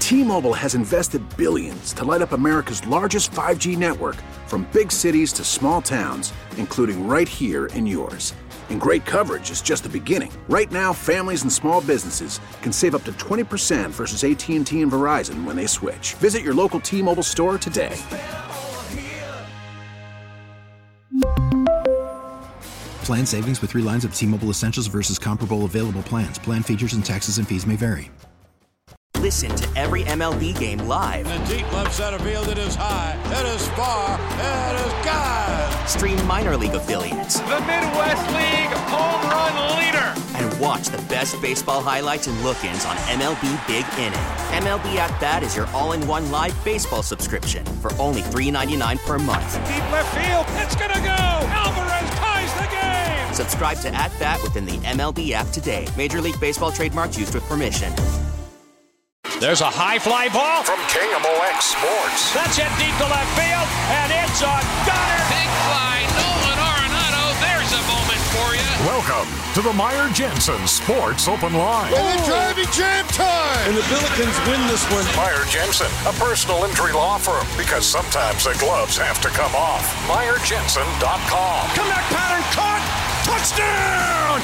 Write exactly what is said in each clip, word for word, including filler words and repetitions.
T-Mobile has invested billions to light up America's largest five G network, from big cities to small towns, including right here in yours. And great coverage is just the beginning. Right now, families and small businesses can save up to twenty percent versus A T and T and Verizon when they switch. Visit your local T-Mobile store today. Plan savings with three lines of T-Mobile Essentials versus comparable available plans. Plan features and taxes and fees may vary. Listen to every M L B game live. In the deep left center field, it is high, it is far, it is gone. Stream minor league affiliates. The Midwest League home run leader. And watch the best baseball highlights and look-ins on M L B Big Inning. M L B At Bat is your all-in-one live baseball subscription for only three dollars and ninety-nine cents per month. Deep left field, it's gonna go. Alvarez ties the game. Subscribe to At Bat within the M L B app today. Major League Baseball trademarks used with permission. There's a high fly ball from K M O X Sports. That's hit deep to left field, and it's a gunner. Big fly, Nolan Arenado. There's a moment for you. Welcome to the Meyer Jensen Sports Open Line. And the driving jam time. And the Billikens win this one. Meyer Jensen, a personal injury law firm, because sometimes the gloves have to come off. Meyer Jensen dot com. Comeback pattern caught. Touchdown,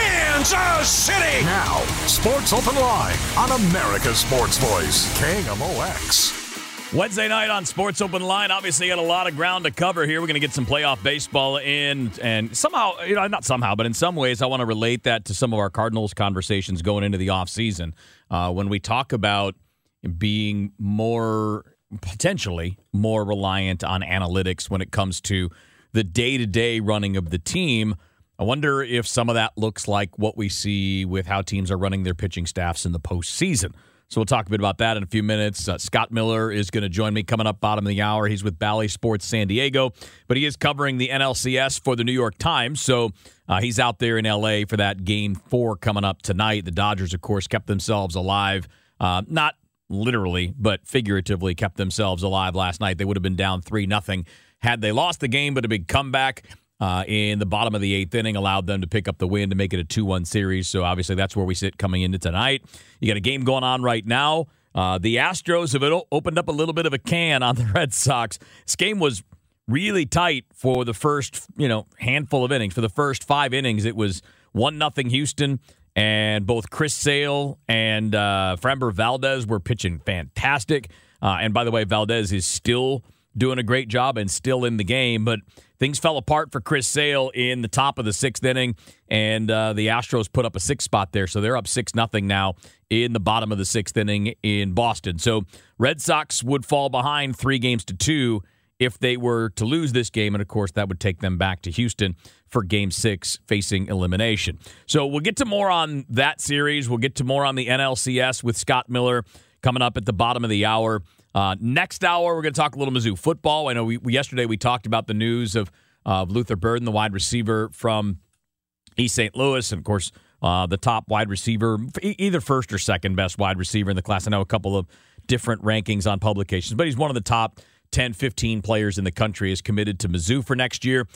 Kansas City! Now, Sports Open Line on America's Sports Voice, K M O X. Wednesday night on Sports Open Line. Obviously, got a lot of ground to cover here. We're going to get some playoff baseball in, and somehow, you know, not somehow, but in some ways, I want to relate that to some of our Cardinals conversations going into the offseason. Uh, when we talk about being more, potentially, more reliant on analytics when it comes to the day-to-day running of the team, I wonder if some of that looks like what we see with how teams are running their pitching staffs in the postseason. So we'll talk a bit about that in a few minutes. Uh, Scott Miller is going to join me coming up bottom of the hour. He's with Bally Sports San Diego, but he is covering the N L C S for the New York Times. So uh, he's out there in L A for that game four coming up tonight. The Dodgers, of course, kept themselves alive. Uh, not literally, but figuratively kept themselves alive last night. They would have been down three nothing had they lost the game, but a big comeback Uh, in the bottom of the eighth inning allowed them to pick up the win to make it a two one series. So obviously that's where we sit coming into tonight. You got a game going on right now. Uh, the Astros have opened up a little bit of a can on the Red Sox. This game was really tight for the first, you know, handful of innings. For the first five innings, it was one nothing Houston, and both Chris Sale and uh, Framber Valdez were pitching fantastic. Uh, and by the way, Valdez is still doing a great job and still in the game, but things fell apart for Chris Sale in the top of the sixth inning, and uh, the Astros put up a six spot there, so they're up six nothing now in the bottom of the sixth inning in Boston. So Red Sox would fall behind three games to two if they were to lose this game, and of course that would take them back to Houston for game six, facing elimination. So we'll get to more on that series. We'll get to more on the N L C S with Scott Miller coming up at the bottom of the hour. Uh, next hour, we're going to talk a little Mizzou football. I know we, we yesterday we talked about the news of uh, Luther Burden, the wide receiver from East Saint Louis, and of course uh, the top wide receiver, either first or second best wide receiver in the class. I know a couple of different rankings on publications, but he's one of the top ten, fifteen players in the country, is committed to Mizzou for next year.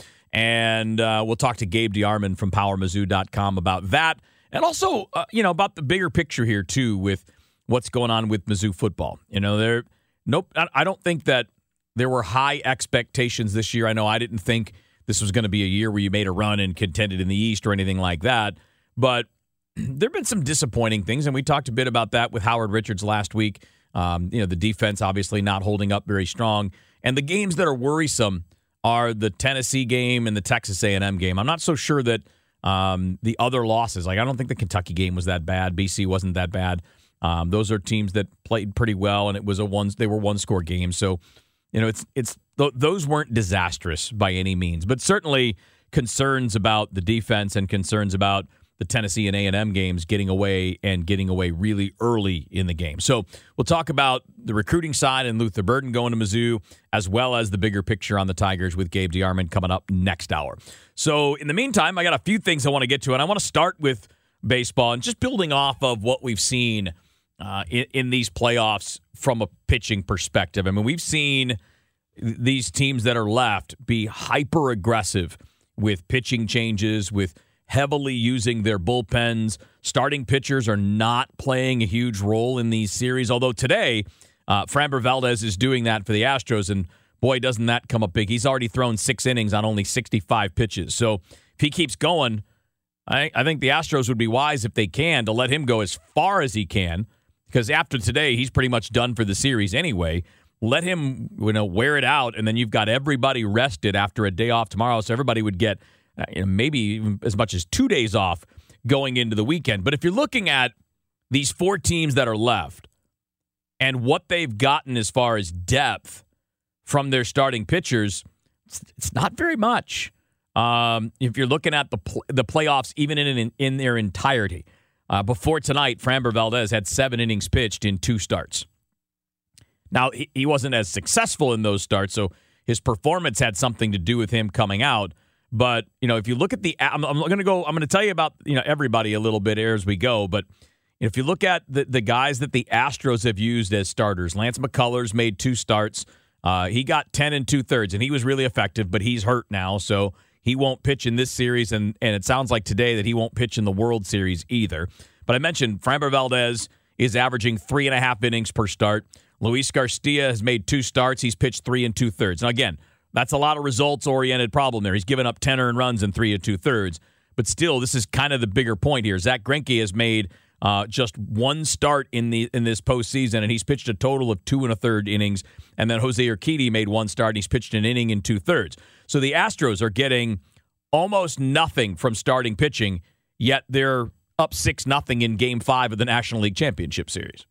And uh, we'll talk to Gabe DeArmond from power mizzou dot com about that, and also uh, you know about the bigger picture here too with what's going on with Mizzou football. You know, they're Nope. I don't think that there were high expectations this year. I know I didn't think this was going to be a year where you made a run and contended in the East or anything like that. But there have been some disappointing things, and we talked a bit about that with Howard Richards last week. Um, you know, the defense obviously not holding up very strong. And the games that are worrisome are the Tennessee game and the Texas A and M game. I'm not so sure that um, the other losses, like I don't think the Kentucky game was that bad. B C wasn't that bad. Um, those are teams that played pretty well, and it was a one. They were one score games, so you know it's it's th- those weren't disastrous by any means, but certainly concerns about the defense and concerns about the Tennessee and A and M games getting away and getting away really early in the game. So we'll talk about the recruiting side and Luther Burden going to Mizzou, as well as the bigger picture on the Tigers with Gabe DeArmond coming up next hour. So in the meantime, I got a few things I want to get to, and I want to start with baseball and just building off of what we've seen Uh, in, in these playoffs from a pitching perspective. I mean, we've seen these teams that are left be hyper-aggressive with pitching changes, with heavily using their bullpens. Starting pitchers are not playing a huge role in these series, although today uh, Framber Valdez is doing that for the Astros, and boy, doesn't that come up big. He's already thrown six innings on only sixty-five pitches. So if he keeps going, I, I think the Astros would be wise, if they can, to let him go as far as he can, because after today, he's pretty much done for the series anyway. Let him, you know, wear it out, and then you've got everybody rested after a day off tomorrow, so everybody would get uh, you know, maybe even as much as two days off going into the weekend. But if you're looking at these four teams that are left and what they've gotten as far as depth from their starting pitchers, it's, it's not very much. Um, if you're looking at the pl- the playoffs, even in in, in their entirety, uh, before tonight, Framber Valdez had seven innings pitched in two starts. Now, he wasn't as successful in those starts, so his performance had something to do with him coming out. But, you know, if you look at the, I'm, I'm going to go, I'm going to tell you about, you know, everybody a little bit here as we go. But if you look at the, the guys that the Astros have used as starters, Lance McCullers made two starts. Uh, he got ten and two thirds, and he was really effective, but he's hurt now, so he won't pitch in this series. And, and it sounds like today that he won't pitch in the World Series either. But I mentioned Framber Valdez is averaging three and a half innings per start. Luis Garcia has made two starts. He's pitched three and two thirds. Now, again, that's a lot of results-oriented problem there. He's given up ten earned runs in three and two thirds. But still, this is kind of the bigger point here. Zach Greinke has made uh, just one start in the in this postseason, and he's pitched a total of two and a third innings. And then Jose Urquidy made one start, and he's pitched an inning and two thirds. So the Astros are getting almost nothing from starting pitching, yet they're up six nothing in Game Five of the National League Championship Series.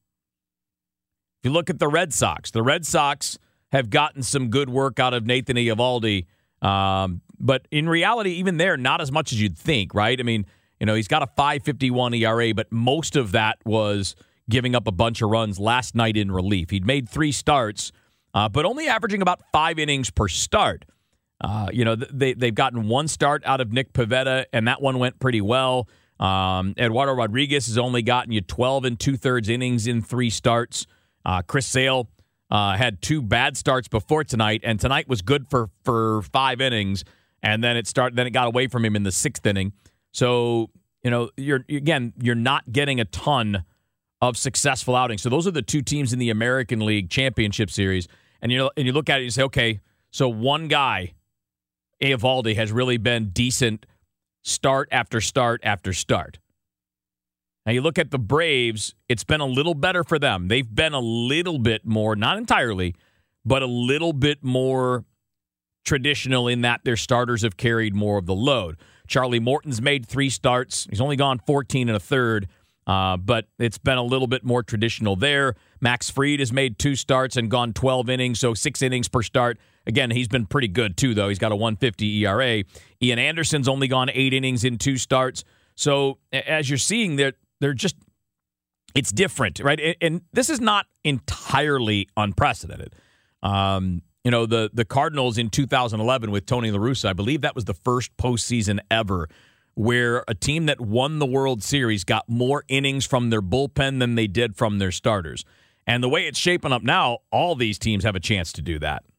If you look at the Red Sox, the Red Sox have gotten some good work out of Nathan Eovaldi, um, but in reality, even there, not as much as you'd think, right? I mean, you know, he's got a five fifty-one E R A, but most of that was giving up a bunch of runs last night in relief. He'd made three starts, uh, but only averaging about five innings per start. Uh, you know, they, they've gotten one start out of Nick Pivetta, and that one went pretty well. Um, Eduardo Rodriguez has only gotten you twelve and two-thirds innings in three starts. Uh, Chris Sale uh, had two bad starts before tonight, and tonight was good for, for five innings, and then it started. Then it got away from him in the sixth inning. So, you know, you're again, you're not getting a ton of successful outings. So those are the two teams in the American League Championship Series, and you know, and you look at it and you say, okay, so one guy, Eovaldi, has really been decent start after start after start. Now, you look at the Braves, it's been a little better for them. They've been a little bit more, not entirely, but a little bit more traditional in that their starters have carried more of the load. Charlie Morton's made three starts. He's only gone fourteen and a third, uh, but it's been a little bit more traditional there. Max Fried has made two starts and gone twelve innings, so six innings per start. Again, he's been pretty good, too, though. He's got a one fifty E R A. Ian Anderson's only gone eight innings in two starts. So as you're seeing, they're, they're just – it's different, right? And, and this is not entirely unprecedented. Um, you know, the, the Cardinals in two thousand eleven with Tony La Russa, I believe that was the first postseason ever where a team that won the World Series got more innings from their bullpen than they did from their starters. And the way it's shaping up now, all these teams have a chance to do that.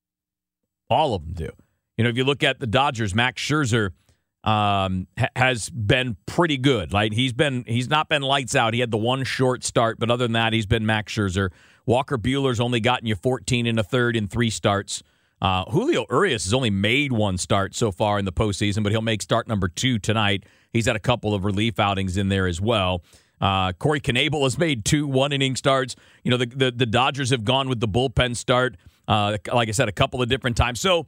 All of them do. You know, if you look at the Dodgers, Max Scherzer um, ha- has been pretty good. Like he's been, he's not been lights out. He had the one short start, but other than that, he's been Max Scherzer. Walker Buehler's only gotten you fourteen and a third in three starts. Uh, Julio Urias has only made one start so far in the postseason, but he'll make start number two tonight. He's had a couple of relief outings in there as well. Uh, Corey Knebel has made two one-inning starts. You know, the, the the Dodgers have gone with the bullpen start. Uh, like I said, a couple of different times. So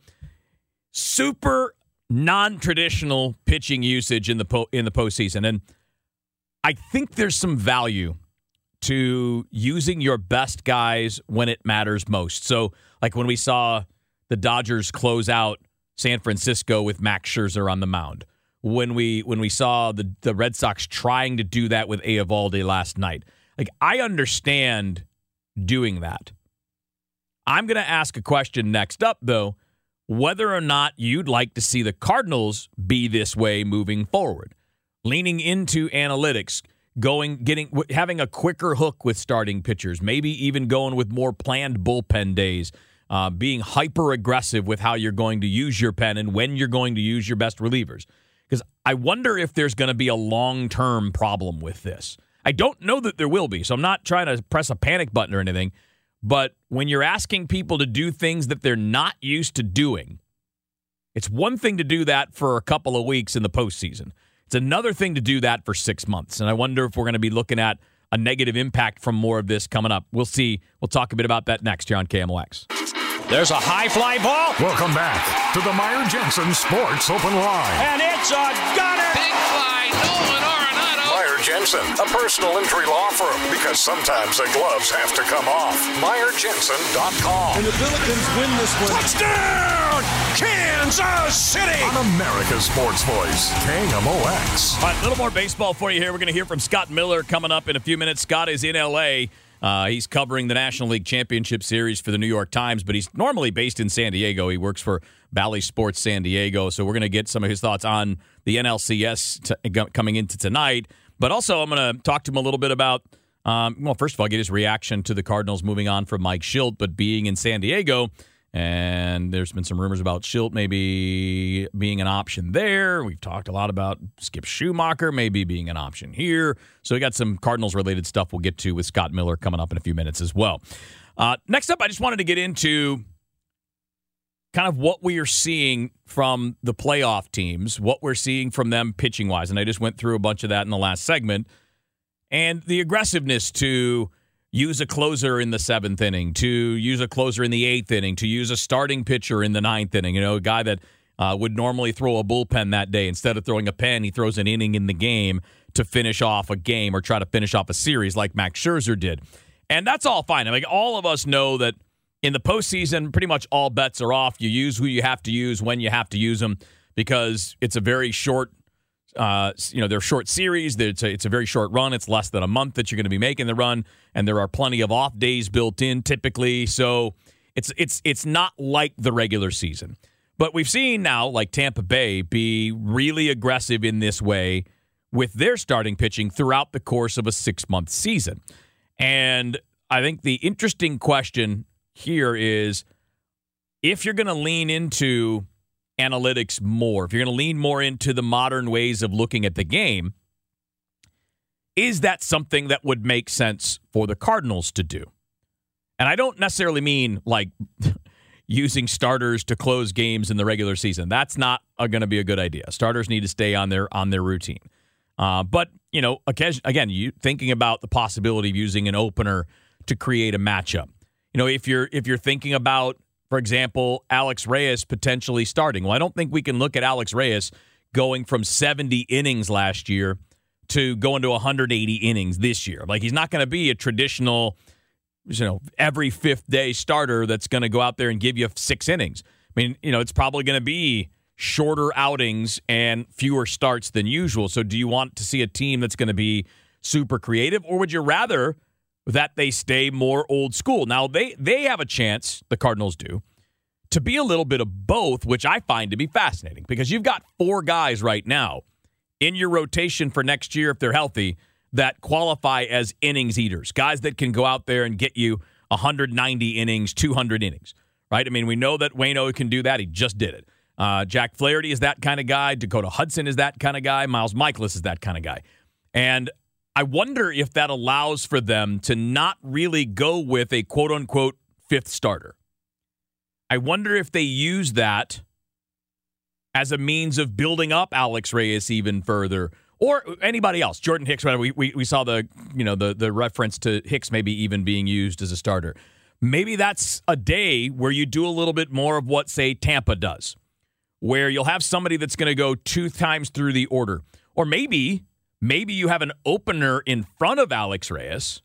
super non-traditional pitching usage in the po- in the postseason. And I think there's some value to using your best guys when it matters most. So like when we saw the Dodgers close out San Francisco with Max Scherzer on the mound. When we when we saw the, the Red Sox trying to do that with Eovaldi last night. Like I understand doing that. I'm going to ask a question next up, though, whether or not you'd like to see the Cardinals be this way moving forward, leaning into analytics, going, getting, having a quicker hook with starting pitchers, maybe even going with more planned bullpen days, uh, being hyper aggressive with how you're going to use your pen and when you're going to use your best relievers. because I wonder if there's going to be a long-term problem with this. I don't know that there will be, so I'm not trying to press a panic button or anything, but when you're asking people to do things that they're not used to doing, it's one thing to do that for a couple of weeks in the postseason. It's another thing to do that for six months, and I wonder if we're going to be looking at a negative impact from more of this coming up. We'll see. We'll talk a bit about that next here on K M O X. There's a high fly ball. Welcome back to the Meyer Jensen Sports Open Line. And it's a gunner. Big fly, Nolan Arenado. Meyer Jensen, a personal injury law firm, because sometimes the gloves have to come off. Meyer Jensen dot com. And the Billikens win this one. Touchdown, Kansas City. On America's Sports Voice, K M O X. All right, a little more baseball for you here. We're going to hear from Scott Miller coming up in a few minutes. Scott is in L A Uh, he's covering the National League Championship Series for the New York Times, but he's normally based in San Diego. He works for Bally Sports San Diego, so we're going to get some of his thoughts on the N L C S t- coming into tonight. But also, I'm going to talk to him a little bit about, um, well, first of all, get his reaction to the Cardinals moving on from Mike Shildt, but being in San Diego. And there's been some rumors about Shildt maybe being an option there. We've talked a lot about Skip Schumacher maybe being an option here. So we got some Cardinals-related stuff we'll get to with Scott Miller coming up in a few minutes as well. Uh, next up, I just wanted to get into kind of what we are seeing from the playoff teams, what we're seeing from them pitching-wise. And I just went through a bunch of that in the last segment. And the aggressiveness to use a closer in the seventh inning, to use a closer in the eighth inning, to use a starting pitcher in the ninth inning. You know, a guy that uh, would normally throw a bullpen that day. Instead of throwing a pen, he throws an inning in the game to finish off a game or try to finish off a series like Max Scherzer did. And that's all fine. I mean, all of us know that in the postseason, pretty much all bets are off. You use who you have to use when you have to use them because it's a very short Uh, you know, they're short series. It's a, it's a very short run. It's less than a month that you're going to be making the run, and there are plenty of off days built in typically. So it's it's it's not like the regular season. But we've seen now, like Tampa Bay, be really aggressive in this way with their starting pitching throughout the course of a six-month season. And I think the interesting question here is if you're going to lean into analytics more, if you're going to lean more into the modern ways of looking at the game, is that something that would make sense for the Cardinals to do? And I don't necessarily mean like using starters to close games in the regular season. That's not going to be a good idea. Starters need to stay on their on their routine. Uh, but, you know, again, you thinking about the possibility of using an opener to create a matchup. You know, if you're if you're thinking about, for example, Alex Reyes potentially starting. Well, I don't think we can look at Alex Reyes going from seventy innings last year to going to one hundred eighty innings this year. Like, he's not going to be a traditional, you know, every fifth day starter that's going to go out there and give you six innings. I mean, you know, it's probably going to be shorter outings and fewer starts than usual. So do you want to see a team that's going to be super creative, or would you rather that they stay more old school? Now, they they have a chance, the Cardinals do, to be a little bit of both, which I find to be fascinating because you've got four guys right now in your rotation for next year, if they're healthy, that qualify as innings eaters, guys that can go out there and get you one hundred ninety innings, two hundred innings, right? I mean, we know that Waino can do that. He just did it. Uh, Jack Flaherty is that kind of guy. Dakota Hudson is that kind of guy. Miles Mikolas is that kind of guy. And I wonder if that allows for them to not really go with a quote-unquote fifth starter. I wonder if they use that as a means of building up Alex Reyes even further, or anybody else. Jordan Hicks, right? We we, we saw the you know the the reference to Hicks maybe even being used as a starter. Maybe that's a day where you do a little bit more of what, say, Tampa does, where you'll have somebody that's going to go two times through the order, or maybe. Maybe you have an opener in front of Alex Reyes.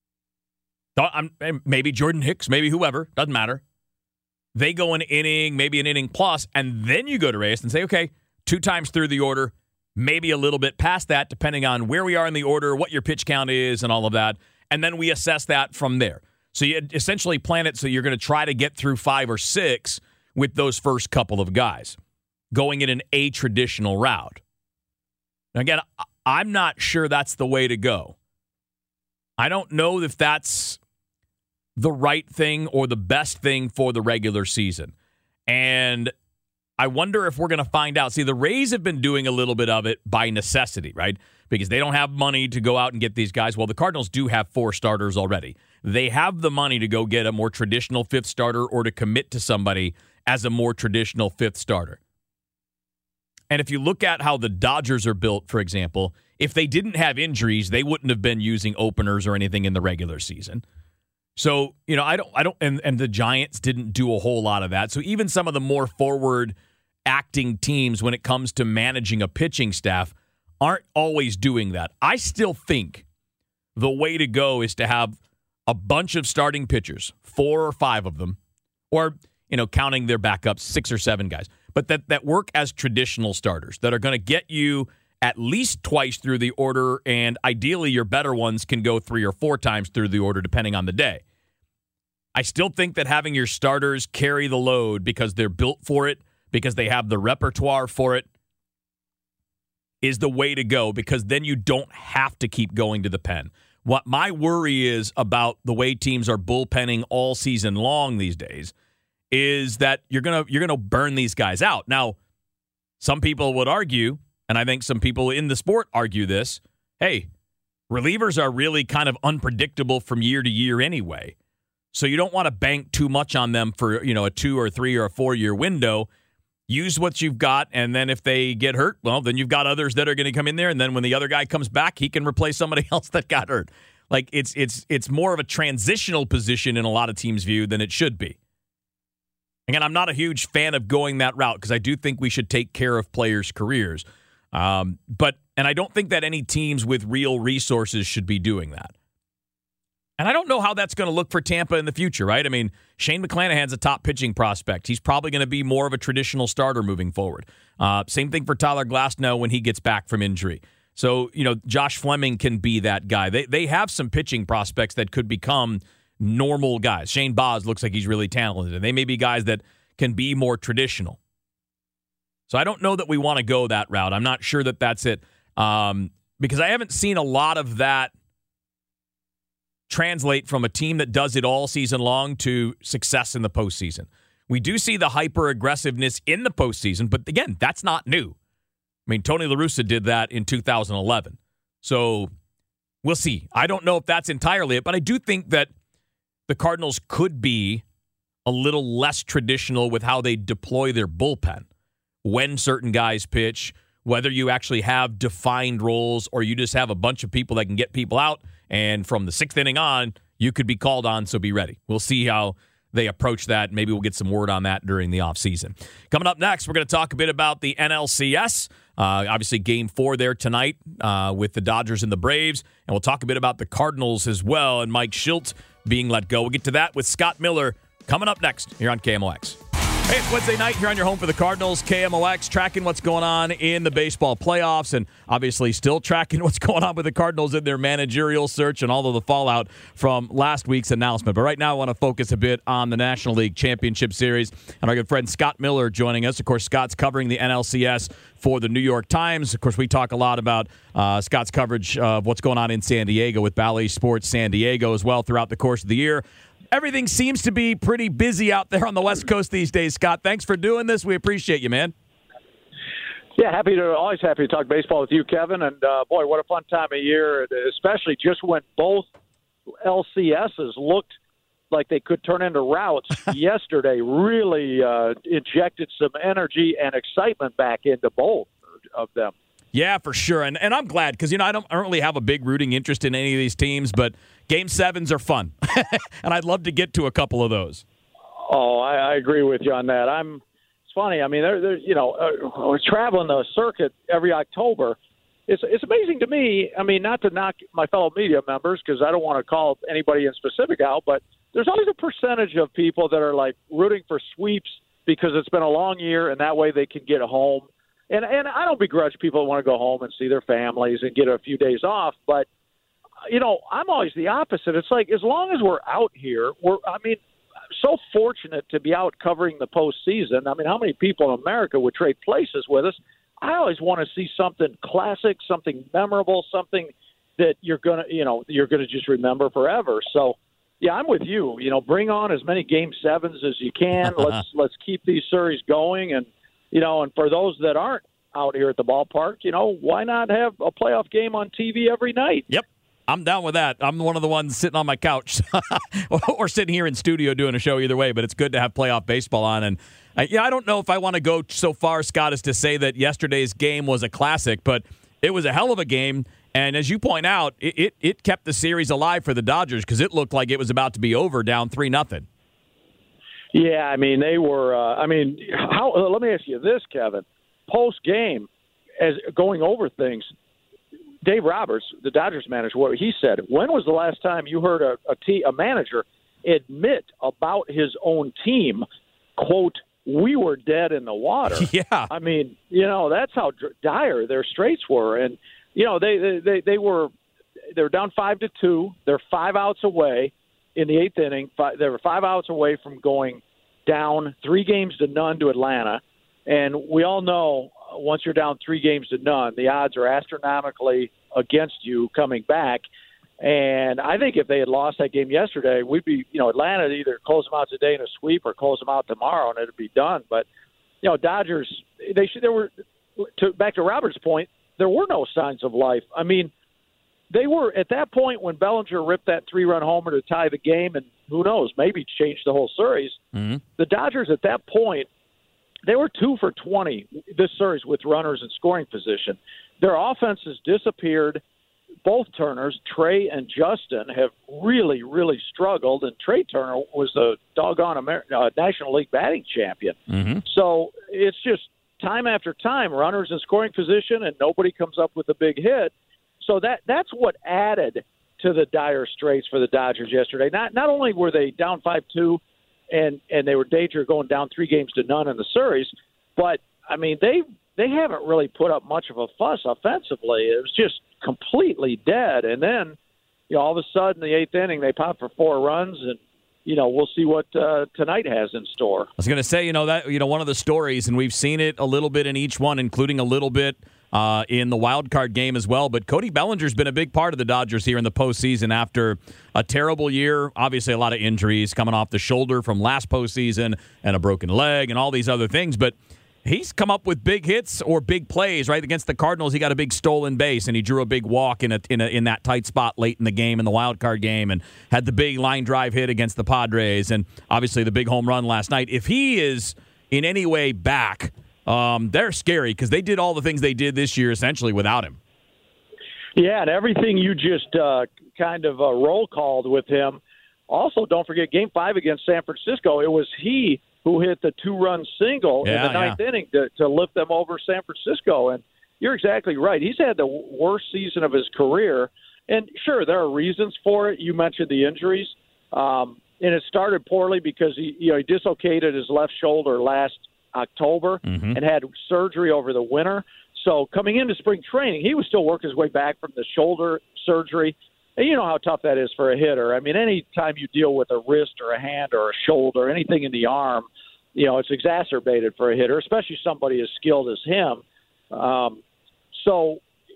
Maybe Jordan Hicks, maybe whoever. Doesn't matter. They go an inning, maybe an inning plus, and then you go to Reyes and say, okay, two times through the order, maybe a little bit past that, depending on where we are in the order, what your pitch count is, and all of that. And then we assess that from there. So you essentially plan it so you're going to try to get through five or six with those first couple of guys, going in an a-traditional route. Now, again, I'm not sure that's the way to go. I don't know if that's the right thing or the best thing for the regular season. And I wonder if we're going to find out. See, the Rays have been doing a little bit of it by necessity, right? Because they don't have money to go out and get these guys. Well, the Cardinals do have four starters already. They have the money to go get a more traditional fifth starter or to commit to somebody as a more traditional fifth starter. And if you look at how the Dodgers are built, for example, if they didn't have injuries, they wouldn't have been using openers or anything in the regular season. So, you know, I don't, I don't, and, and the Giants didn't do a whole lot of that. So even some of the more forward acting teams when it comes to managing a pitching staff aren't always doing that. I still think the way to go is to have a bunch of starting pitchers, four or five of them, or, you know, counting their backups, six or seven guys, but that, that work as traditional starters that are going to get you at least twice through the order, and ideally your better ones can go three or four times through the order depending on the day. I still think that having your starters carry the load because they're built for it, because they have the repertoire for it, is the way to go, because then you don't have to keep going to the pen. What my worry is about the way teams are bullpenning all season long these days is that you're gonna you're gonna burn these guys out. Now, some people would argue, and I think some people in the sport argue this, hey, relievers are really kind of unpredictable from year to year anyway. So you don't want to bank too much on them for, you know, a two or three or a four year window. Use what you've got, and then if they get hurt, well, then you've got others that are going to come in there, and then when the other guy comes back, he can replace somebody else that got hurt. Like, it's it's it's more of a transitional position in a lot of teams' view than it should be. Again, I'm not a huge fan of going that route because I do think we should take care of players' careers. Um, but and I don't think that any teams with real resources should be doing that. And I don't know how that's going to look for Tampa in the future, right? I mean, Shane McClanahan's a top pitching prospect. He's probably going to be more of a traditional starter moving forward. Uh, same thing for Tyler Glasnow when he gets back from injury. So, you know, Josh Fleming can be that guy. They they have some pitching prospects that could become normal guys. Shane Baz looks like he's really talented, and they may be guys that can be more traditional. So I don't know that we want to go that route. I'm not sure that that's it, um, because I haven't seen a lot of that translate from a team that does it all season long to success in the postseason. We do see the hyper-aggressiveness in the postseason, but again, that's not new. I mean, Tony La Russa did that in two thousand eleven. So we'll see. I don't know if that's entirely it, but I do think that the Cardinals could be a little less traditional with how they deploy their bullpen. When certain guys pitch, whether you actually have defined roles or you just have a bunch of people that can get people out, and from the sixth inning on, you could be called on, so be ready. We'll see how they approach that. Maybe we'll get some word on that during the offseason. Coming up next, we're going to talk a bit about the N L C S. Uh, obviously, game four there tonight uh, with the Dodgers and the Braves. And we'll talk a bit about the Cardinals as well and Mike Shildt being let go. We'll get to that with Scott Miller coming up next here on K M O X. Hey, it's Wednesday night here on your home for the Cardinals, K M O X, tracking what's going on in the baseball playoffs and obviously still tracking what's going on with the Cardinals in their managerial search and all of the fallout from last week's announcement. But right now I want to focus a bit on the National League Championship Series and our good friend Scott Miller joining us. Of course, Scott's covering the N L C S for the New York Times. Of course, we talk a lot about uh, Scott's coverage of what's going on in San Diego with Bally Sports San Diego as well throughout the course of the year. Everything seems to be pretty busy out there on the West Coast these days, Scott. Thanks for doing this. We appreciate you, man. Yeah, happy to always happy to talk baseball with you, Kevin. And, uh, boy, what a fun time of year, especially just when both L C S's looked like they could turn into routes yesterday. Really uh, injected some energy and excitement back into both of them. Yeah, for sure. And and I'm glad because, you know, I don't, I don't really have a big rooting interest in any of these teams, but Game sevens are fun. And I'd love to get to a couple of those. Oh, I, I agree with you on that. I'm. It's funny. I mean, they're, they're you know, uh, we're traveling the circuit every October. It's it's amazing to me. I mean, not to knock my fellow media members because I don't want to call anybody in specific out, but there's always a percentage of people that are like rooting for sweeps because it's been a long year and that way they can get home. And and I don't begrudge people who want to go home and see their families and get a few days off, but you know, I'm always the opposite. It's like as long as we're out here, we're I mean, so fortunate to be out covering the postseason. I mean, how many people in America would trade places with us? I always want to see something classic, something memorable, something that you're gonna, you know, you're gonna just remember forever. So, yeah, I'm with you. You know, bring on as many Game Sevens as you can. let's let's keep these series going, and you know, and for those that aren't out here at the ballpark, you know, why not have a playoff game on T V every night? Yep. I'm down with that. I'm one of the ones sitting on my couch or sitting here in studio doing a show either way, but it's good to have playoff baseball on. And uh, yeah, I don't know if I want to go so far, Scott, as to say that yesterday's game was a classic, but it was a hell of a game. And as you point out, it, it, it kept the series alive for the Dodgers because it looked like it was about to be over down three nothing. Yeah, I mean, they were, uh, I mean, how? Uh, let me ask you this, Kevin. Post-game, as going over things, Dave Roberts, the Dodgers manager, what he said, when was the last time you heard a, a, t- a manager admit about his own team, quote, we were dead in the water? Yeah. I mean, you know, that's how dire their straits were. And, you know, they, they, they were they were down five to two. They're five outs away in the eighth inning. Five, they were five outs away from going down three games to none to Atlanta. And we all know once you're down three games to none, the odds are astronomically against you coming back. And I think if they had lost that game yesterday, we'd be, you know, Atlanta would either close them out today in a sweep or close them out tomorrow, and it'd be done. But, you know, Dodgers, they should, there were, to, back to Robert's point, there were no signs of life. I mean, they were, at that point when Bellinger ripped that three-run homer to tie the game, and who knows, maybe change the whole series, mm-hmm. the Dodgers at that point, they were two for twenty this series with runners in scoring position. Their offenses disappeared. Both Turners, Trey and Justin, have really, really struggled. And Trey Turner was the doggone Amer- uh, National League batting champion. Mm-hmm. So it's just time after time, runners in scoring position, and nobody comes up with a big hit. So that that's what added to the dire straits for the Dodgers yesterday. Not not only were they down five two, and and they were danger going down three games to none in the series, but I mean they they haven't really put up much of a fuss offensively. It was just completely dead. And then, you know, all of a sudden the eighth inning they pop for four runs, and you know we'll see what uh, tonight has in store. I was going to say, you know that you know one of the stories, and we've seen it a little bit in each one, including a little bit uh, in the wild card game as well. But Cody Bellinger's been a big part of the Dodgers here in the postseason after a terrible year. Obviously, a lot of injuries coming off the shoulder from last postseason and a broken leg and all these other things. But he's come up with big hits or big plays, right? Against the Cardinals, he got a big stolen base, and he drew a big walk in a, in a, in that tight spot late in the game, in the wild card game, and had the big line drive hit against the Padres, and obviously the big home run last night. If he is in any way back, um, they're scary because they did all the things they did this year essentially without him. Yeah, and everything you just uh, kind of uh, roll called with him. Also, don't forget Game Five against San Francisco. It was he who hit the two-run single yeah, in the ninth yeah. inning to, to lift them over San Francisco. And you're exactly right. He's had the worst season of his career. And, sure, there are reasons for it. You mentioned the injuries. Um, and it started poorly because he, you know, he dislocated his left shoulder last October mm-hmm. and had surgery over the winter. So coming into spring training, he was still working his way back from the shoulder surgery. And you know how tough that is for a hitter. I mean, any time you deal with a wrist or a hand or a shoulder, anything in the arm, you know, it's exacerbated for a hitter, especially somebody as skilled as him. Um, so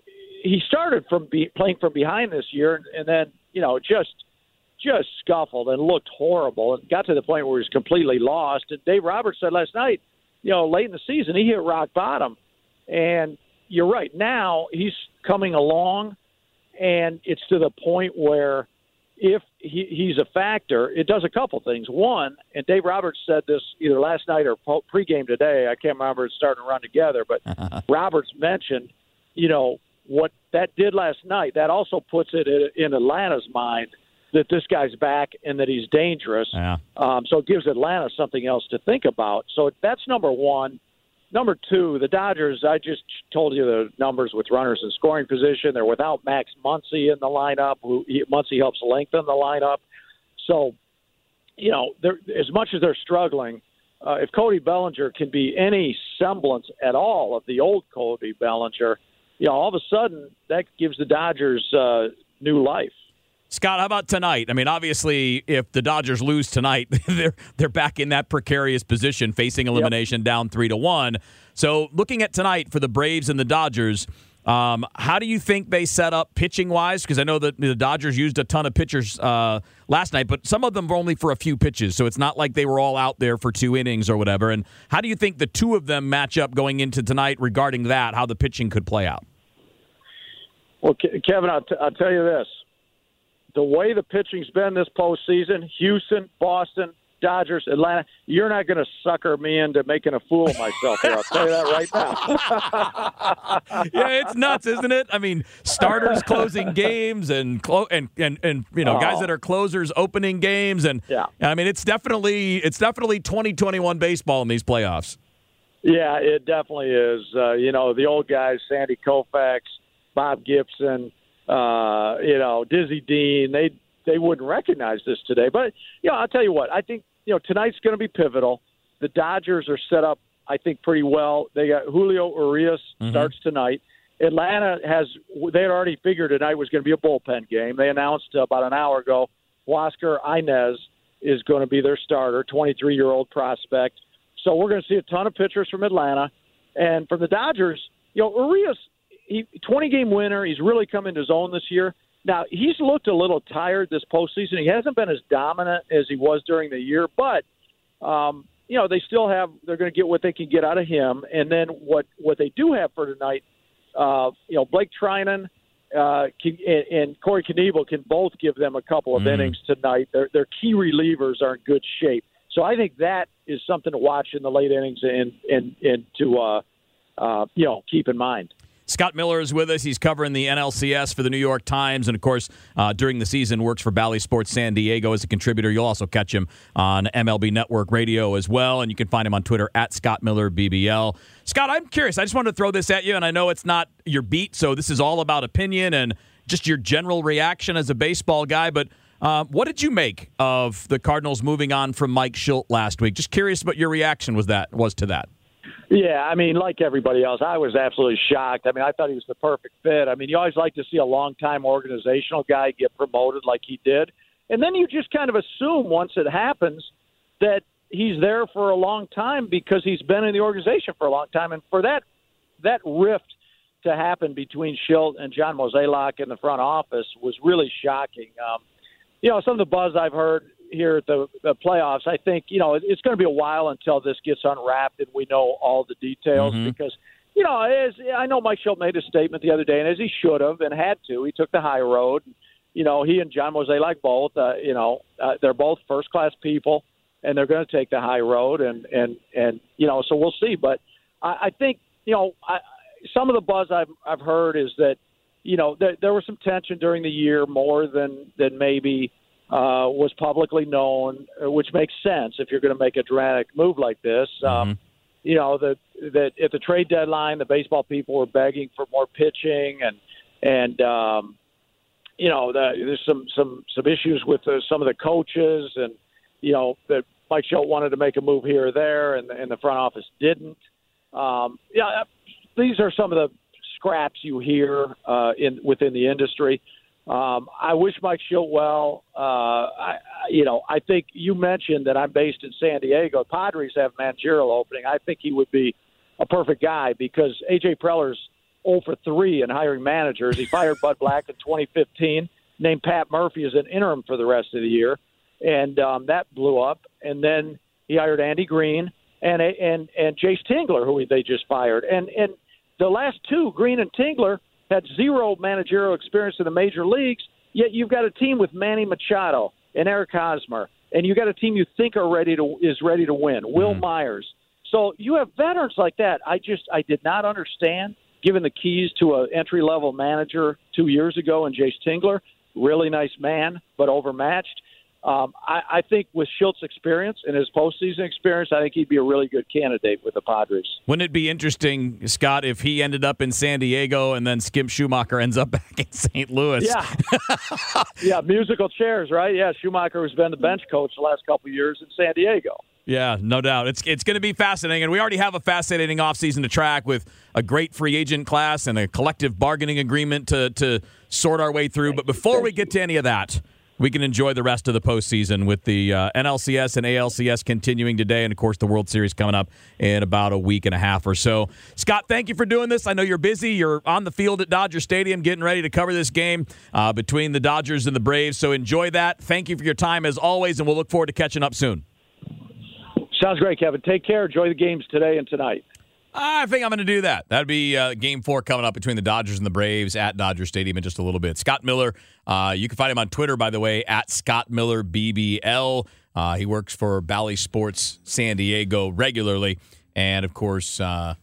he started from be, playing from behind this year, and, and then, you know, just just scuffled and looked horrible and got to the point where he was completely lost. And Dave Roberts said last night, you know, late in the season, he hit rock bottom. And you're right. Now he's coming along. And it's to the point where if he, he's a factor, it does a couple things. One, and Dave Roberts said this either last night or pregame today. I can't remember. It's starting to run together. But Roberts mentioned, you know, what that did last night. That also puts it in Atlanta's mind that this guy's back and that he's dangerous. Yeah. Um, so it gives Atlanta something else to think about. So that's number one. Number two, the Dodgers, I just told you the numbers with runners in scoring position. They're without Max Muncy in the lineup. Who Muncy helps lengthen the lineup. So, you know, as much as they're struggling, uh, if Cody Bellinger can be any semblance at all of the old Cody Bellinger, you know, all of a sudden that gives the Dodgers uh, new life. Scott, how about tonight? I mean, obviously, if the Dodgers lose tonight, they're they're back in that precarious position, facing elimination yep. down three to one. So, looking at tonight for the Braves and the Dodgers, Um, how do you think they set up pitching-wise? Because I know that the Dodgers used a ton of pitchers uh, last night, but some of them were only for a few pitches, so it's not like they were all out there for two innings or whatever. And how do you think the two of them match up going into tonight regarding that, how the pitching could play out? Well, Kevin, I'll, t- I'll tell you this. The way the pitching's been this postseason, Houston, Boston, Dodgers, Atlanta, you're not going to sucker me into making a fool of myself here. I'll tell you that right now. Yeah, it's nuts, isn't it? I mean, starters closing games and clo- and, and and you know, oh. guys that are closers opening games, and yeah. I mean, it's definitely it's definitely twenty twenty-one baseball in these playoffs. Yeah, it definitely is. Uh, you know, the old guys, Sandy Koufax, Bob Gibson, uh, you know, Dizzy Dean, they they wouldn't recognize this today. But, you know, I'll tell you what, I think, you know, tonight's going to be pivotal. The Dodgers are set up, I think, pretty well. They got Julio Urias mm-hmm. starts tonight. Atlanta has, they had already figured tonight was going to be a bullpen game. They announced uh, about an hour ago Huáscar Inez is going to be their starter, twenty-three-year-old prospect. So we're going to see a ton of pitchers from Atlanta. And from the Dodgers, you know, Urias, he twenty-game winner. He's really come into his own this year. Now, he's looked a little tired this postseason. He hasn't been as dominant as he was during the year, but, um, you know, they still have – they're going to get what they can get out of him. And then what, what they do have for tonight, uh, you know, Blake Trinan uh, can, and, and Corey Knebel can both give them a couple of mm. innings tonight. Their, their key relievers are in good shape. So I think that is something to watch in the late innings and, and, and to, uh, uh, you know, keep in mind. Scott Miller is with us. He's covering the N L C S for the New York Times, and, of course, uh, during the season works for Bally Sports San Diego as a contributor. You'll also catch him on M L B Network Radio as well, and you can find him on Twitter at Scott Miller B B L. Scott, I'm curious. I just wanted to throw this at you, and I know it's not your beat, so this is all about opinion and just your general reaction as a baseball guy, but uh, what did you make of the Cardinals moving on from Mike Shildt last week? Just curious what your reaction was that was to that. Yeah, I mean, like everybody else, I was absolutely shocked. I mean, I thought he was the perfect fit. I mean, you always like to see a long-time organizational guy get promoted like he did. And then you just kind of assume once it happens that he's there for a long time because he's been in the organization for a long time. And for that that rift to happen between Shildt and John Mozeliak in the front office was really shocking. Um, you know, some of the buzz I've heard here at the, the playoffs, I think, you know, it's going to be a while until this gets unwrapped and we know all the details mm-hmm. because, you know, as I know Mike Shildt made a statement the other day, and as he should have and had to, he took the high road. You know, he and John Mozeliak both, uh, you know, uh, they're both first-class people, and they're going to take the high road, and, and, and you know, so we'll see. But I, I think, you know, I, some of the buzz I've, I've heard is that, you know, there, there was some tension during the year more than, than maybe – Uh, was publicly known, which makes sense if you're going to make a dramatic move like this. Um, mm-hmm. You know, that that at the trade deadline, the baseball people were begging for more pitching, and and um, you know, the, there's some some some issues with uh, some of the coaches, and you know that Mike Shildt wanted to make a move here or there, and, and the front office didn't. Um, yeah, these are some of the scraps you hear uh, in within the industry. Um, I wish Mike Shildt well. Uh, I, you know, I think you mentioned that I'm based in San Diego. Padres have managerial opening. I think he would be a perfect guy because A J Preller's oh for three in hiring managers. He fired Bud Black in twenty fifteen, named Pat Murphy as an interim for the rest of the year, and um, that blew up. And then he hired Andy Green and and and Jace Tingler, who they just fired. And and the last two, Green and Tingler, had zero managerial experience in the major leagues, yet you've got a team with Manny Machado and Eric Hosmer, and you've got a team you think are ready to is ready to win, Will mm. Myers. So you have veterans like that. I just I did not understand, given the keys to an entry-level manager two years ago in Jace Tingler, really nice man, but overmatched. Um, I, I think with Shilt's experience and his postseason experience, I think he'd be a really good candidate with the Padres. Wouldn't it be interesting, Scott, if he ended up in San Diego and then Skip Schumacher ends up back in Saint Louis? Yeah, yeah, musical chairs, right? Yeah, Schumacher has been the bench coach the last couple of years in San Diego. Yeah, no doubt. It's it's going to be fascinating, and we already have a fascinating offseason to track with a great free agent class and a collective bargaining agreement to, to sort our way through. But before we get to any of that, we can enjoy the rest of the postseason with the uh, N L C S and A L C S continuing today, and, of course, the World Series coming up in about a week and a half or so. Scott, thank you for doing this. I know you're busy. You're on the field at Dodger Stadium getting ready to cover this game uh, between the Dodgers and the Braves, so enjoy that. Thank you for your time, as always, and we'll look forward to catching up soon. Sounds great, Kevin. Take care. Enjoy the games today and tonight. I think I'm going to do that. That'd be uh, game four coming up between the Dodgers and the Braves at Dodger Stadium in just a little bit. Scott Miller, uh, you can find him on Twitter, by the way, at Scott Miller B B L. Uh, he works for Bally Sports San Diego regularly, and, of course, uh,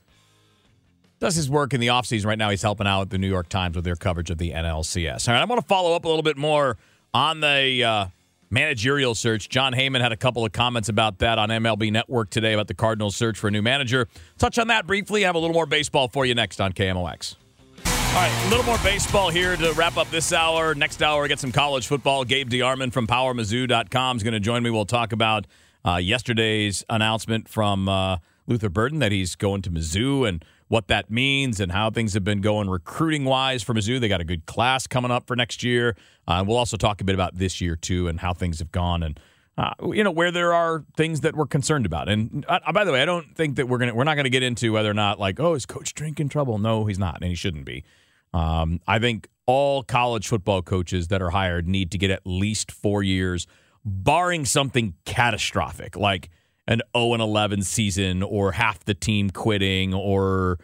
does his work in the offseason. Right now he's helping out at the New York Times with their coverage of the N L C S. All right, I want to follow up a little bit more on the uh, managerial search. John Heyman had a couple of comments about that on M L B Network today about the Cardinals' search for a new manager. Touch on that briefly. Have a little more baseball for you next on K M O X. All right, a little more baseball here to wrap up this hour. Next hour, we get some college football. Gabe DeArmond from Power Mizzou dot com is going to join me. We'll talk about uh, yesterday's announcement from uh, Luther Burden that he's going to Mizzou and what that means and how things have been going recruiting-wise for Mizzou. They got a good class coming up for next year. Uh, we'll also talk a bit about this year, too, and how things have gone and, uh, you know, where there are things that we're concerned about. And, uh, by the way, I don't think that we're going to we're not going to get into whether or not, like, oh, is Coach Drink in trouble? No, he's not, and he shouldn't be. Um, I think all college football coaches that are hired need to get at least four years, barring something catastrophic, like an oh and eleven season or half the team quitting or,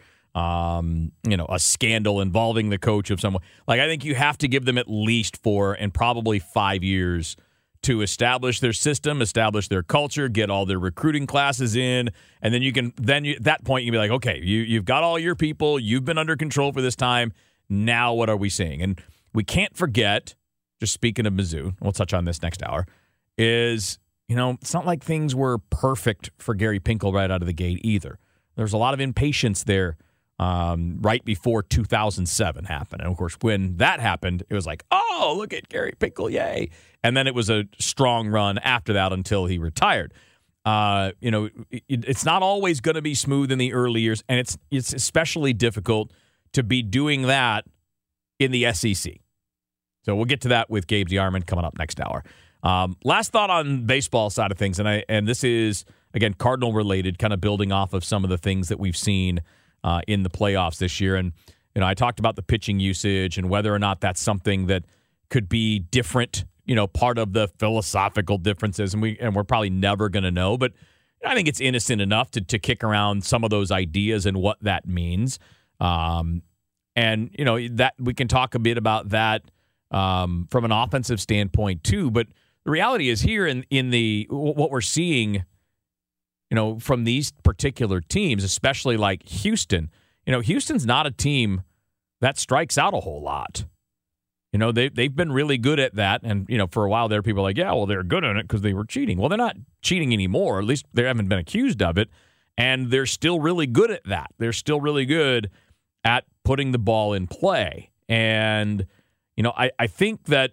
um, you know, a scandal involving the coach of someone. Like, I think you have to give them at least four and probably five years to establish their system, establish their culture, get all their recruiting classes in, and then you can, then you, at that point, you can be like, okay, you, you've got all your people, you've been under control for this time, now what are we seeing? And we can't forget, just speaking of Mizzou, we'll touch on this next hour, is, you know, it's not like things were perfect for Gary Pinkel right out of the gate either. There's a lot of impatience there um, right before two thousand seven happened. And, of course, when that happened, it was like, oh, look at Gary Pinkel, yay. And then it was a strong run after that until he retired. Uh, you know, it, it's not always going to be smooth in the early years, and it's it's especially difficult to be doing that in the S E C. So we'll get to that with Gabe DeArmond coming up next hour. Um, last thought on baseball side of things, and I and this is, again, Cardinal related, kind of building off of some of the things that we've seen uh, in the playoffs this year. And, you know, I talked about the pitching usage and whether or not that's something that could be different, you know, part of the philosophical differences. And, we, and we're probably never going to know. But I think it's innocent enough to, to kick around some of those ideas and what that means. Um, and, you know, that we can talk a bit about that um, from an offensive standpoint, too. But the reality is here in, in the what we're seeing, you know, from these particular teams, especially like Houston, you know, Houston's not a team that strikes out a whole lot. You know, they, they've been really good at that. And, you know, for a while there, people are like, yeah, well, they're good at it because they were cheating. Well, they're not cheating anymore. At least they haven't been accused of it. And they're still really good at that. They're still really good at putting the ball in play. And, you know, I, I think that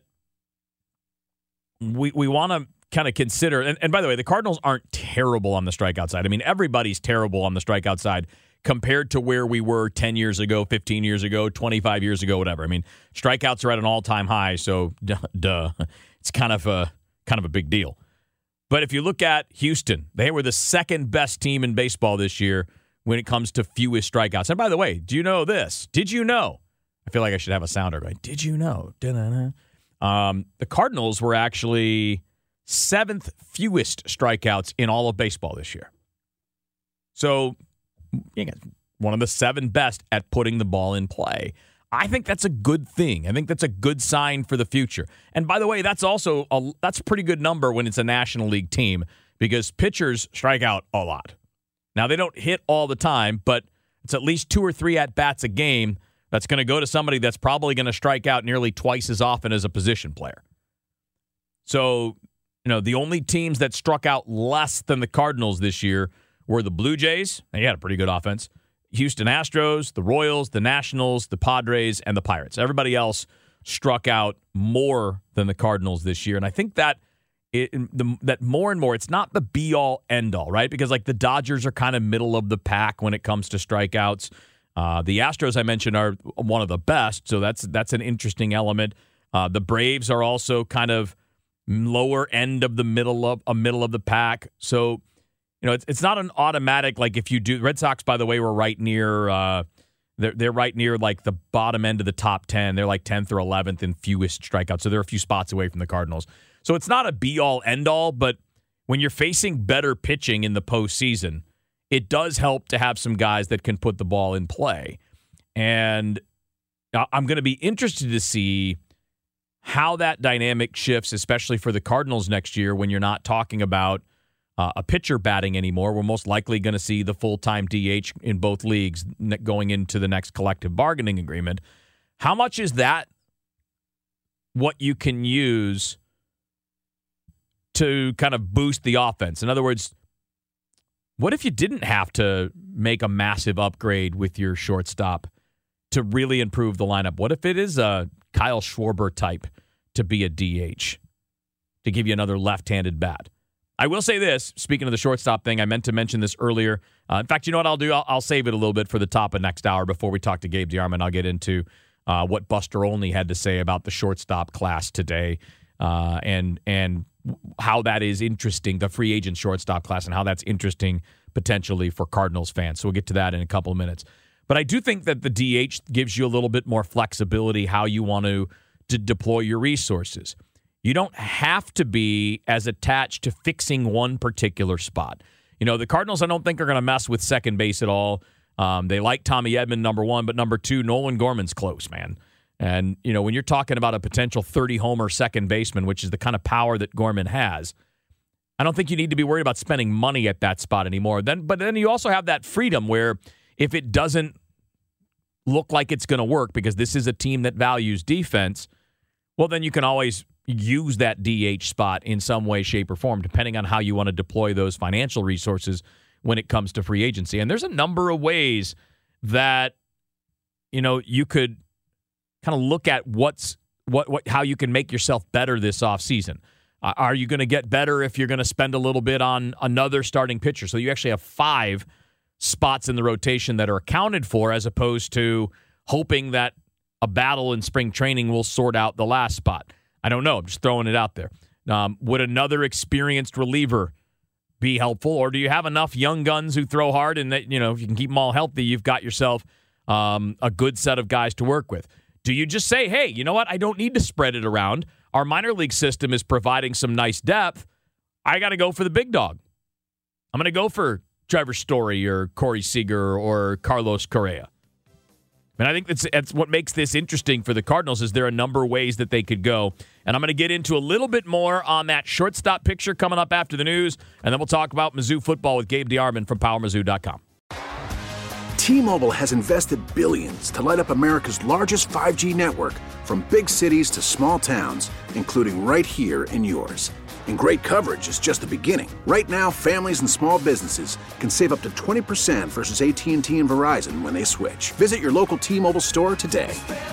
we we want to kind of consider, and, and by the way, the Cardinals aren't terrible on the strikeout side. I mean, everybody's terrible on the strikeout side compared to where we were ten years ago, fifteen years ago, twenty-five years ago, whatever. I mean, strikeouts are at an all-time high, so duh, duh. It's kind of a kind of a big deal. But if you look at Houston, they were the second best team in baseball this year when it comes to fewest strikeouts. And by the way, do you know this? Did you know? I feel like I should have a sounder going, did you know? Da-da-da. Um, the Cardinals were actually seventh fewest strikeouts in all of baseball this year. So, one of the seven best at putting the ball in play. I think that's a good thing. I think that's a good sign for the future. And by the way, that's also a, that's a pretty good number when it's a National League team because pitchers strike out a lot. Now, they don't hit all the time, but it's at least two or three at-bats a game that's going to go to somebody that's probably going to strike out nearly twice as often as a position player. So, you know, the only teams that struck out less than the Cardinals this year were the Blue Jays. They had a pretty good offense. Houston Astros, the Royals, the Nationals, the Padres, and the Pirates. Everybody else struck out more than the Cardinals this year. And I think that it, the, that more and more, it's not the be-all, end-all, right? Because, like, the Dodgers are kind of middle of the pack when it comes to strikeouts. Uh, the Astros, I mentioned, are one of the best, so that's that's an interesting element. Uh, the Braves are also kind of lower end of the middle of a middle of the pack. So, you know, it's it's not an automatic, like if you do. Red Sox, by the way, were right near. Uh, they're they're right near like the bottom end of the top ten. They're like tenth or eleventh in fewest strikeouts. So they're a few spots away from the Cardinals. So it's not a be all end all, but when you're facing better pitching in the postseason, it does help to have some guys that can put the ball in play. And I'm going to be interested to see how that dynamic shifts, especially for the Cardinals next year when you're not talking about uh, a pitcher batting anymore. We're most likely going to see the full-time D H in both leagues going into the next collective bargaining agreement. How much is that what you can use to kind of boost the offense? In other words, what if you didn't have to make a massive upgrade with your shortstop to really improve the lineup? What if it is a Kyle Schwarber type to be a D H, to give you another left-handed bat? I will say this, speaking of the shortstop thing, I meant to mention this earlier. Uh, in fact, you know what I'll do? I'll, I'll save it a little bit for the top of next hour before we talk to Gabe DeArmond. I'll get into uh, what Buster Olney had to say about the shortstop class today uh, and and how that is interesting, the free agent shortstop class, and how that's interesting potentially for Cardinals fans. So we'll get to that in a couple of minutes. But I do think that the D H gives you a little bit more flexibility how you want to, to deploy your resources. You don't have to be as attached to fixing one particular spot. You know, the Cardinals, I don't think, are going to mess with second base at all. Um, they like Tommy Edman, number one, but number two, Nolan Gorman's close, man. And, you know, when you're talking about a potential thirty-homer second baseman, which is the kind of power that Gorman has, I don't think you need to be worried about spending money at that spot anymore. Then, but then you also have that freedom where if it doesn't look like it's going to work because this is a team that values defense, well, then you can always use that D H spot in some way, shape, or form, depending on how you want to deploy those financial resources when it comes to free agency. And there's a number of ways that, you know, you could kind of look at what's what what how you can make yourself better this offseason. Uh, are you going to get better if you're going to spend a little bit on another starting pitcher? So you actually have five spots in the rotation that are accounted for, as opposed to hoping that a battle in spring training will sort out the last spot. I don't know. I'm just throwing it out there. Um, would another experienced reliever be helpful, or do you have enough young guns who throw hard and that, you know, if you can keep them all healthy, you've got yourself um, a good set of guys to work with? Do you just say, hey, you know what? I don't need to spread it around. Our minor league system is providing some nice depth. I got to go for the big dog. I'm going to go for Trevor Story or Corey Seager or Carlos Correa. And I think that's, that's what makes this interesting for the Cardinals, is there are a number of ways that they could go. And I'm going to get into a little bit more on that shortstop picture coming up after the news, and then we'll talk about Mizzou football with Gabe DeArmond from Power Mizzou dot com. T-Mobile has invested billions to light up America's largest five G network, from big cities to small towns, including right here in yours. And great coverage is just the beginning. Right now, families and small businesses can save up to twenty percent versus A T and T and Verizon when they switch. Visit your local T-Mobile store today.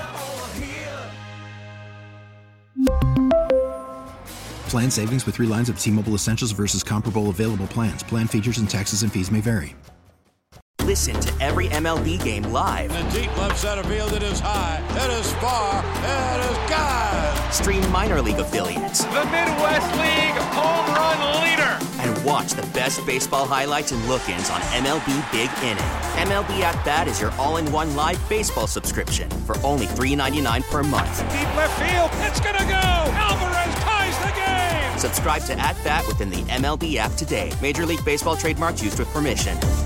Plan savings with three lines of T-Mobile Essentials versus comparable available plans. Plan features and taxes and fees may vary. Listen to every M L B game live. In the deep left center field, it is high, it is far, it is God. Stream minor league affiliates. The Midwest League home run leader. And watch the best baseball highlights and look-ins on M L B Big Inning. M L B At Bat is your all-in-one live baseball subscription for only three dollars and ninety-nine cents per month. Deep left field, it's gonna go. Alvarez ties the game. Subscribe to At Bat within the M L B app today. Major League Baseball trademarks used with permission.